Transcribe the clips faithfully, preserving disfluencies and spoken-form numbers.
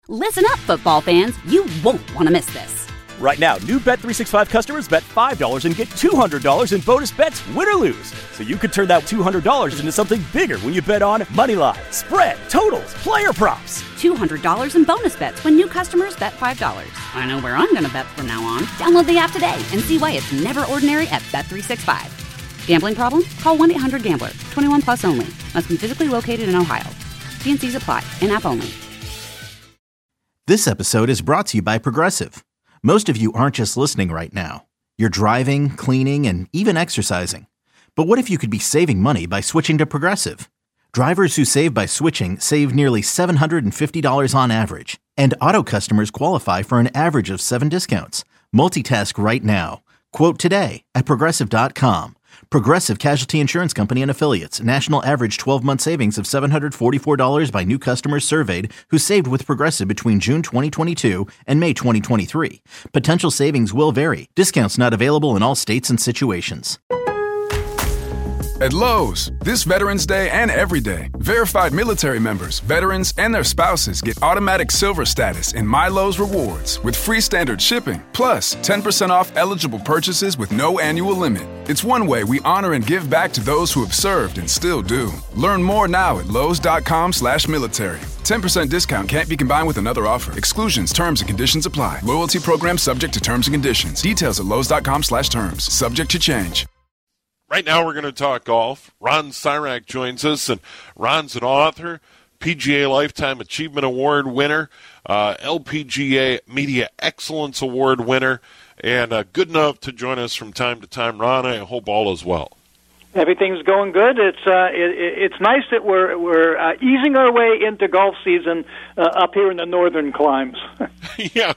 Listen up, football fans. You won't want to miss this. Right now, new Bet three sixty-five customers bet five dollars and get two hundred dollars in bonus bets, win or lose. So you could turn that two hundred dollars into something bigger when you bet on money line, spread, totals, player props. two hundred dollars in bonus bets when new customers bet five dollars. I know where I'm going to bet from now on. Download the app today and see why it's never ordinary at Bet three sixty-five. Gambling problem? Call one eight hundred gambler. twenty-one plus only. Must be physically located in Ohio. T and C's apply. In-app only. This episode is brought to you by Progressive. Most of you aren't just listening right now. You're driving, cleaning, and even exercising. But what if you could be saving money by switching to Progressive? Drivers who save by switching save nearly seven hundred fifty dollars on average. And auto customers qualify for an average of seven discounts. Multitask right now. Quote today at Progressive dot com. Progressive Casualty Insurance Company and Affiliates. National average twelve-month savings of seven hundred forty-four dollars by new customers surveyed who saved with Progressive between June twenty twenty-two and May twenty twenty-three. Potential savings will vary. Discounts not available in all states and situations. At Lowe's, this Veterans Day and every day, verified military members, veterans, and their spouses get automatic silver status in My Lowe's Rewards with free standard shipping, plus ten percent off eligible purchases with no annual limit. It's one way we honor and give back to those who have served and still do. Learn more now at Lowe's.com slash military. ten percent discount can't be combined with another offer. Exclusions, terms, and conditions apply. Loyalty program subject to terms and conditions. Details at Lowe's.com slash terms. Subject to change. Right now we're going to talk golf. Ron Syrak joins us, and Ron's an author, P G A Lifetime Achievement Award winner, uh, L P G A Media Excellence Award winner, and uh, good enough to join us from time to time. Ron, I hope all is well. Everything's going good. It's uh, it, it's nice that we're we're uh, easing our way into golf season uh, up here in the northern climes. Yeah,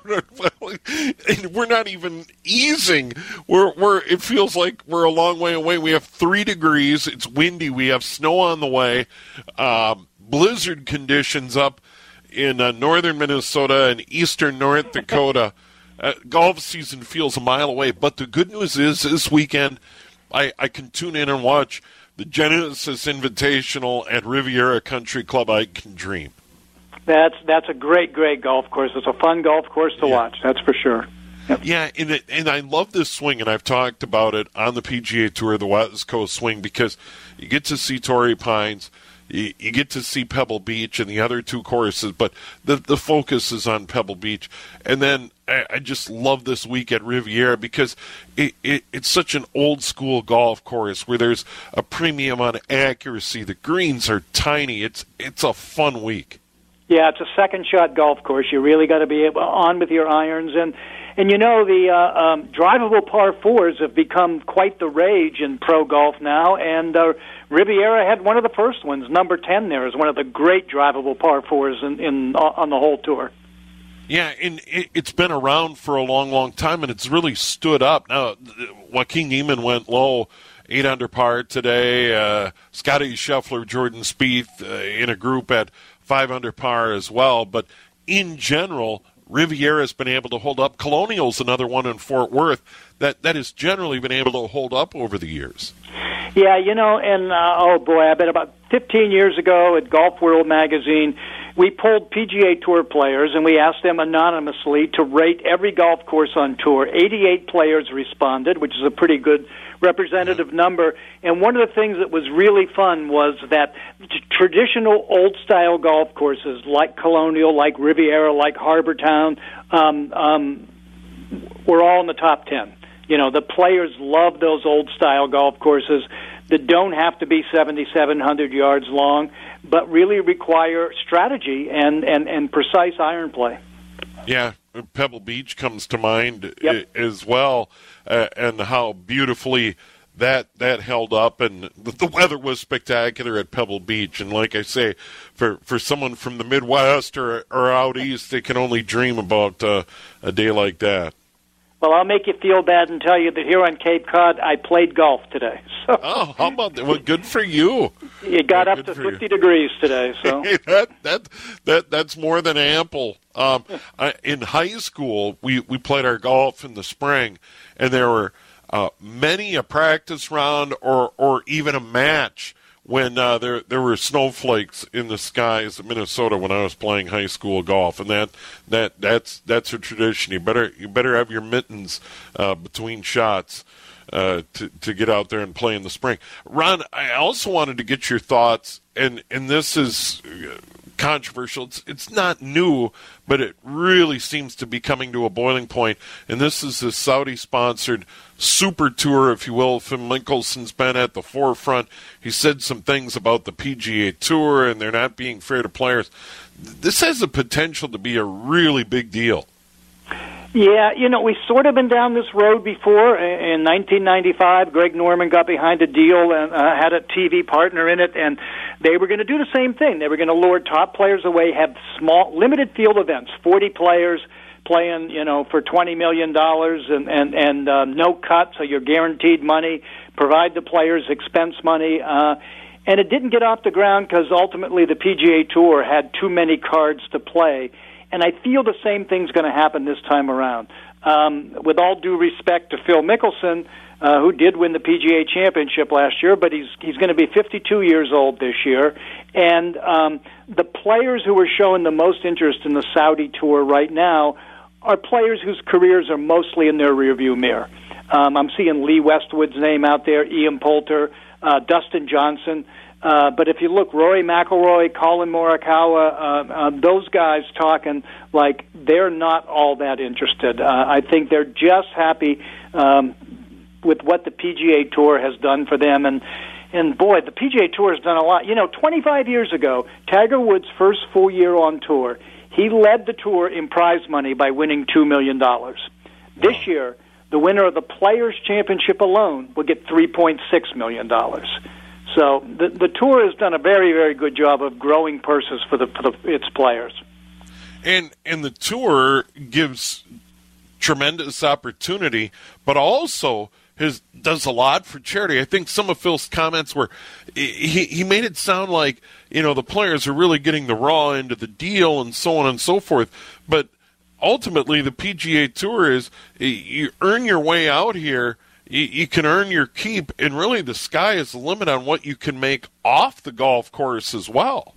we're not even easing. We're we're. It feels like we're a long way away. We have three degrees. It's windy. We have snow on the way. Um, blizzard conditions up in uh, northern Minnesota and eastern North Dakota. Uh, golf season feels a mile away. But the good news is this weekend, I, I can tune in and watch the Genesis Invitational at Riviera Country Club. I can dream. That's that's a great, great golf course. It's a fun golf course to yeah. watch, that's for sure. Yep. Yeah, and, it, and I love this swing, and I've talked about it on the P G A Tour, the West Coast swing, because you get to see Torrey Pines, you, you get to see Pebble Beach and the other two courses, but the, the focus is on Pebble Beach. And then I, I just love this week at Riviera because it, it, it's such an old-school golf course where there's a premium on accuracy. The greens are tiny. It's it's a fun week. Yeah, it's a second-shot golf course. You really got to be able, on with your irons. And, and you know, the uh, um, drivable par fours have become quite the rage in pro golf now, and uh, Riviera had one of the first ones. Number ten there is one of the great drivable par fours in, in, on the whole tour. Yeah, and it's been around for a long, long time, and it's really stood up. Now, Joaquin Niemann went low, eight under par today. Uh, Scotty Scheffler, Jordan Spieth uh, in a group at five under par as well. But in general, Riviera has been able to hold up. Colonial's another one in Fort Worth that, that has generally been able to hold up over the years. Yeah, you know, and, uh, oh, boy, I bet about fifteen years ago at Golf World magazine, we pulled P G A Tour players, and we asked them anonymously to rate every golf course on tour. eighty-eight players responded, which is a pretty good representative number. And one of the things that was really fun was that t- traditional old-style golf courses like Colonial, like Riviera, like Harbor Town, um, um, were all in the top ten. You know, the players love those old-style golf courses that don't have to be seventy-seven hundred yards long, but really require strategy and, and, and precise iron play. Yeah, Pebble Beach comes to mind yep. as well, uh, and how beautifully that that held up, and the weather was spectacular at Pebble Beach. And like I say, for, for someone from the Midwest or, or out east, they can only dream about uh, a day like that. Well, I'll make you feel bad and tell you that here on Cape Cod, I played golf today. So oh, how about that? Well, good for you. It got yeah, up to fifty you. degrees today. So that that that that's more than ample. Um, I, in high school, we, we played our golf in the spring, and there were uh, many a practice round or or even a match when uh, there there were snowflakes in the skies of Minnesota when I was playing high school golf, and that that that's that's a tradition. You better you better have your mittens uh, between shots uh, to to get out there and play in the spring. Ron, I also wanted to get your thoughts, and and this is controversial. It's, it's not new, but it really seems to be coming to a boiling point, and this is the Saudi-sponsored Super Tour, if you will. Phil Mickelson's been at the forefront. He said some things about the P G A Tour, and they're not being fair to players. This has the potential to be a really big deal. Yeah, you know, we've sort of been down this road before. In nineteen ninety-five, Greg Norman got behind a deal and uh, had a T V partner in it, and they were going to do the same thing. They were going to lure top players away, have small, limited field events, forty players playing, you know, for twenty million dollars and, and, and uh, no cut, so you're guaranteed money, provide the players expense money. Uh, and it didn't get off the ground because ultimately the P G A Tour had too many cards to play. And I feel the same thing's going to happen this time around. Um, with all due respect to Phil Mickelson, uh, who did win the P G A Championship last year, but he's he's going to be fifty-two years old this year. And um, the players who are showing the most interest in the Saudi Tour right now are players whose careers are mostly in their rearview mirror. Um, I'm seeing Lee Westwood's name out there, Ian Poulter, uh, Dustin Johnson. Uh, but if you look, Rory McIlroy, Colin Morikawa, uh, uh, those guys talking like they're not all that interested. Uh, I think they're just happy um, with what the P G A Tour has done for them. And, and boy, the P G A Tour has done a lot. You know, twenty-five years ago, Tiger Woods' first full year on tour, he led the tour in prize money by winning two million dollars. This year, the winner of the Players' Championship alone will get three point six million dollars. So the the tour has done a very, very good job of growing purses for the for the, its players. And and the tour gives tremendous opportunity, but also his does a lot for charity. I think some of Phil's comments were he he made it sound like, you know, the players are really getting the raw end of the deal and so on and so forth. But ultimately, the P G A Tour is you earn your way out here. You can earn your keep, and really the sky is the limit on what you can make off the golf course as well.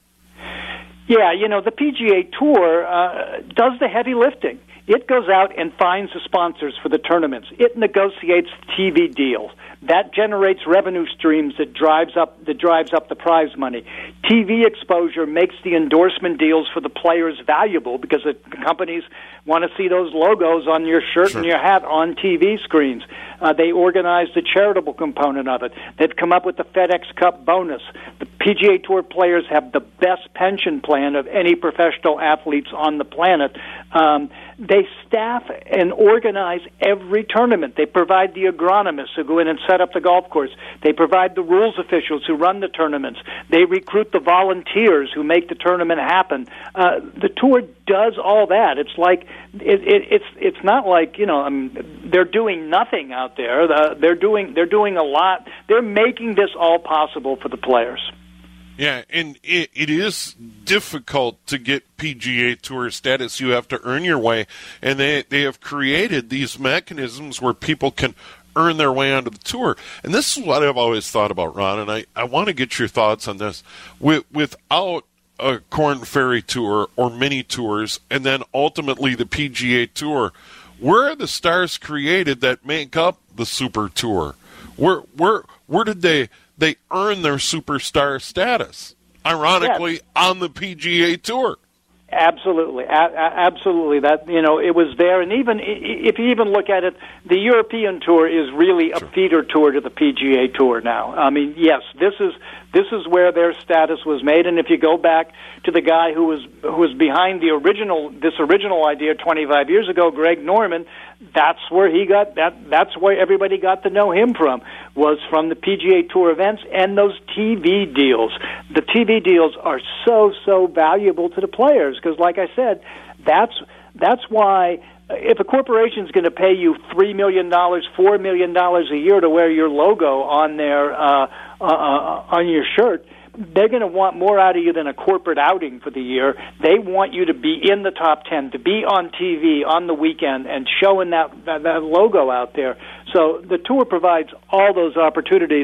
Yeah, you know, the P G A Tour uh, does the heavy lifting. It goes out and finds the sponsors for the tournaments. It negotiates T V deals. That generates revenue streams that drives up that drives up the prize money. T V exposure makes the endorsement deals for the players valuable because the companies want to see those logos on your shirt Sure. and your hat on T V screens. Uh, they organize the charitable component of it. They've come up with the FedEx Cup bonus. The P G A Tour players have the best pension plan of any professional athletes on the planet. Um, they staff and organize every tournament. They provide the agronomists who go in and set up the golf course. They provide the rules officials who run the tournaments. They recruit the volunteers who make the tournament happen. Uh, the tour does all that. It's like it, it, it's it's not like you know um, they're doing nothing out there. Uh, they're doing they're doing a lot. They're making this all possible for the players. Yeah, and it, it is difficult to get P G A Tour status. You have to earn your way, and they they have created these mechanisms where people can earn their way onto the tour. And this is what I've always thought about, Ron, and I, I want to get your thoughts on this. With, without a Korn Ferry Tour or mini tours, and then ultimately the P G A Tour, where are the stars created that make up the Super Tour? Where where where did they they earn their superstar status? Ironically, yes. on the P G A Tour. Absolutely, a- absolutely. That you know, it was there, and even if you even look at it, the European Tour is really a sure. feeder tour to the P G A Tour now. I mean, yes, this is this is where their status was made, and if you go back to the guy who was who was behind the original this original idea twenty-five years ago, Greg Norman, that's where he got that. That's where everybody got to know him from, was from the P G A Tour events and those T V deals. The T V deals are so so valuable to the players because, like I said, that's that's why if a corporation is going to pay you three million dollars, four million dollars a year to wear your logo on their uh, uh, on your shirt, they're going to want more out of you than a corporate outing for the year. They want you to be in the top ten, to be on T V on the weekend and showing that, that, that logo out there. So the tour provides all those opportunities.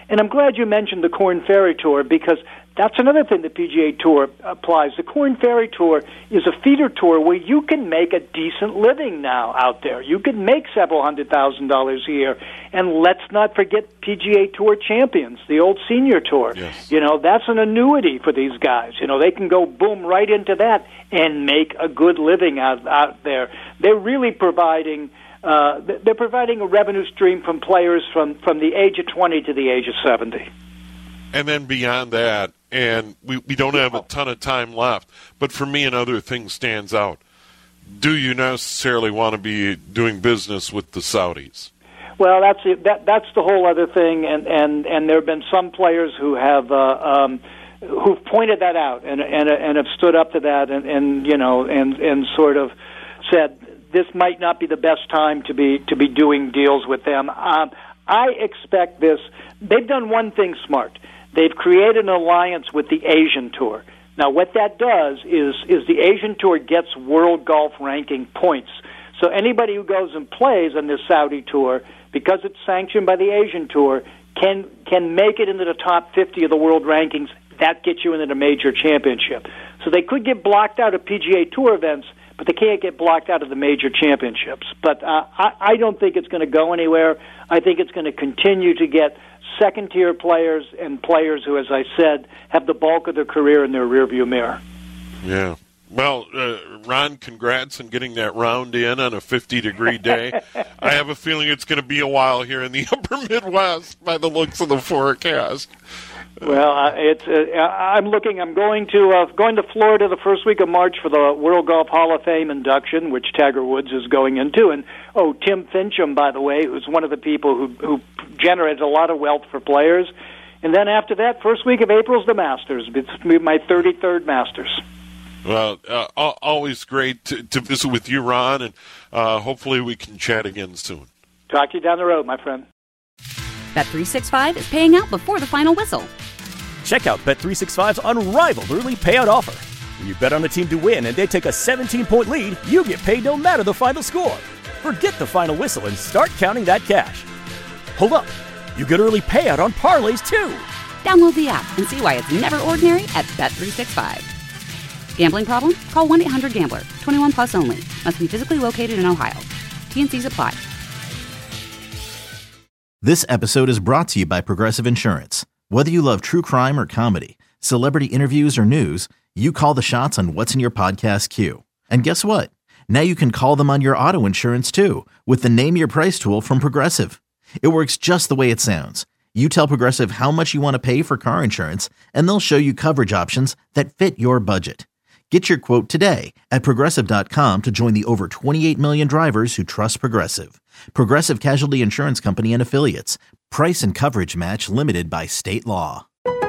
And I'm glad you mentioned the Korn Ferry Tour, because that's another thing the P G A Tour applies. The Korn Ferry Tour is a feeder tour where you can make a decent living now out there. You can make several hundred thousand dollars a year. And let's not forget P G A Tour champions, the old senior tour. Yes. You know, that's an annuity for these guys. You know, they can go boom right into that and make a good living out, out there. They're really providing... Uh, they're providing a revenue stream from players from, from the age of twenty to the age of seventy. And then beyond that, and we, we don't have a ton of time left, but for me another thing stands out. Do you necessarily want to be doing business with the Saudis? Well, that's it. That, that's the whole other thing, and, and, and there have been some players who have uh, um, who've pointed that out and, and, and have stood up to that and, and you know, and, and sort of said, this might not be the best time to be to be doing deals with them. Um, I expect this. They've done one thing smart. They've created an alliance with the Asian Tour. Now, what that does is is the Asian Tour gets world golf ranking points. So anybody who goes and plays on this Saudi Tour, because it's sanctioned by the Asian Tour, can can make it into the top fifty of the world rankings. That gets you into the major championship. So they could get blocked out of P G A Tour events, but they can't get blocked out of the major championships. But uh, I, I don't think it's going to go anywhere. I think it's going to continue to get second-tier players and players who, as I said, have the bulk of their career in their rearview mirror. Yeah. Well, uh, Ron, congrats on getting that round in on a fifty-degree day. I have a feeling it's going to be a while here in the upper Midwest by the looks of the forecast. Well, uh, it's. Uh, I'm looking. I'm going to uh, going to Florida the first week of March for the World Golf Hall of Fame induction, which Tiger Woods is going into. And oh, Tim Fincham, by the way, who's one of the people who who generated a lot of wealth for players. And then after that, first week of April is the Masters. It's my thirty-third Masters. Well, uh, always great to, to visit with you, Ron, and uh, hopefully we can chat again soon. Talk to you down the road, my friend. Bet three sixty-five is paying out before the final whistle. Check out Bet three sixty-five's unrivaled early payout offer. When you bet on a team to win and they take a seventeen-point lead, you get paid no matter the final score. Forget the final whistle and start counting that cash. Hold up. You get early payout on parlays, too. Download the app and see why it's never ordinary at Bet three sixty-five. Gambling problem? Call one eight hundred gambler. twenty-one plus only. Must be physically located in Ohio. T and C's apply. This episode is brought to you by Progressive Insurance. Whether you love true crime or comedy, celebrity interviews or news, you call the shots on what's in your podcast queue. And guess what? Now you can call them on your auto insurance too with the Name Your Price tool from Progressive. It works just the way it sounds. You tell Progressive how much you want to pay for car insurance, and they'll show you coverage options that fit your budget. Get your quote today at Progressive dot com to join the over twenty-eight million drivers who trust Progressive. Progressive Casualty Insurance Company and Affiliates. Price and coverage match limited by state law.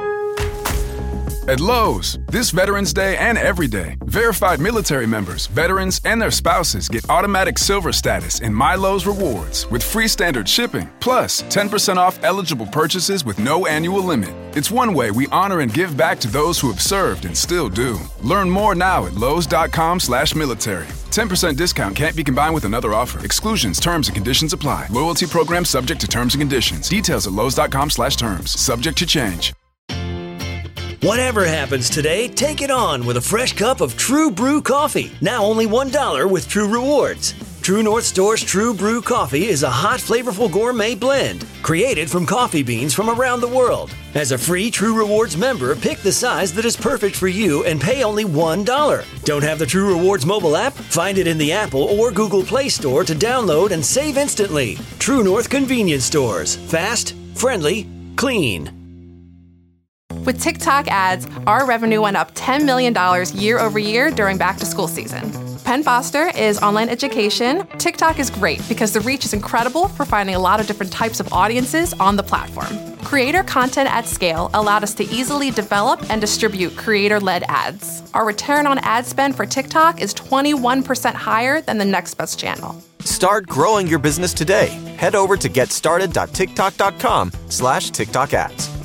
At Lowe's, this Veterans Day and every day, verified military members, veterans, and their spouses get automatic silver status in My Lowe's Rewards with free standard shipping, plus ten percent off eligible purchases with no annual limit. It's one way we honor and give back to those who have served and still do. Learn more now at Lowe's.com slash military. ten percent discount can't be combined with another offer. Exclusions, terms, and conditions apply. Loyalty program subject to terms and conditions. Details at Lowe's.com slash terms. Subject to change. Whatever happens today, take it on with a fresh cup of True Brew coffee. Now only one dollar with True Rewards. True North Store's True Brew coffee is a hot, flavorful gourmet blend created from coffee beans from around the world. As a free True Rewards member, pick the size that is perfect for you and pay only one dollar. Don't have the True Rewards mobile app? Find it in the Apple or Google Play Store to download and save instantly. True North Convenience Stores. Fast, friendly, clean. With TikTok ads, our revenue went up ten million dollars year over year during back-to-school season. Penn Foster is online education. TikTok is great because the reach is incredible for finding a lot of different types of audiences on the platform. Creator content at scale allowed us to easily develop and distribute creator-led ads. Our return on ad spend for TikTok is twenty-one percent higher than the next best channel. Start growing your business today. Head over to getstarted.tiktok.com slash TikTok ads.